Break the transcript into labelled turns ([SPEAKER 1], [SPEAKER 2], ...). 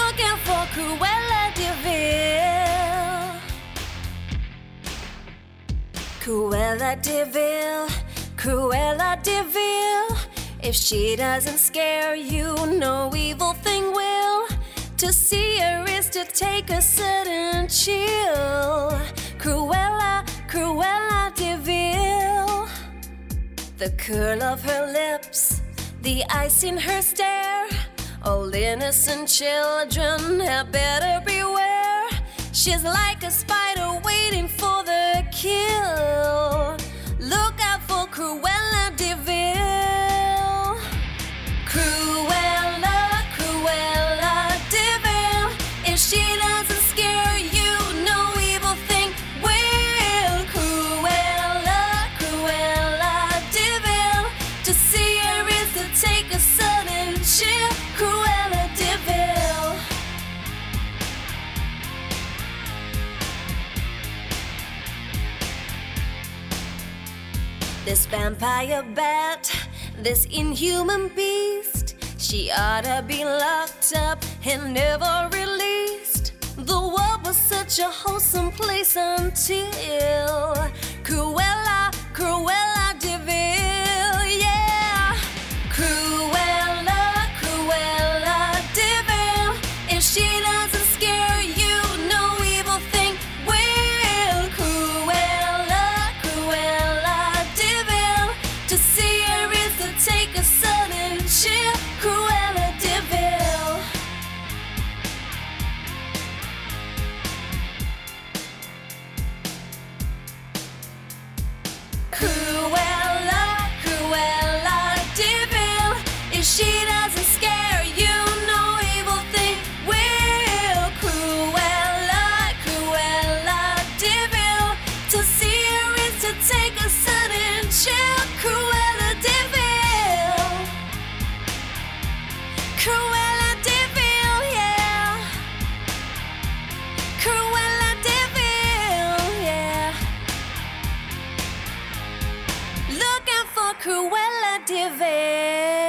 [SPEAKER 1] looking for Cruella de Vil. Cruella de Vil, Cruella de Vil. If she doesn't scare you, no evil thing will. To see her is to take a sudden chill. Cruella, Cruella de Vil. The curl of her lips, the ice in her stare. All innocent children had better beware. She's like a spider waiting for the kill. Look out for Cruella de Vil. Cruella, Cruella de Vil. If she doesn't scare you, no evil thing will. Cruella, Cruella de Vil. To see her is to take a sudden chill. Cruella de Vil. This vampire bat, this inhuman beast, she ought to be locked up and never released. The world was such a wholesome place until Cruella, Cruella de Vil, yeah. Cruella, Cruella de Vil. If she doesn't scare you, no evil thing will. Cruella, Cruella de Vil. To see her is to take a sudden chill. Cruella de Vil. Cruella, Cruella de Vil. If she doesn't scare you, no evil thing will. Cruella, Cruella de Vil. To see her is to take a sudden chill. Cruella de Vil. Cruella de Vil, yeah. Cruella de Vil, yeah. Looking for Cruella de Vil.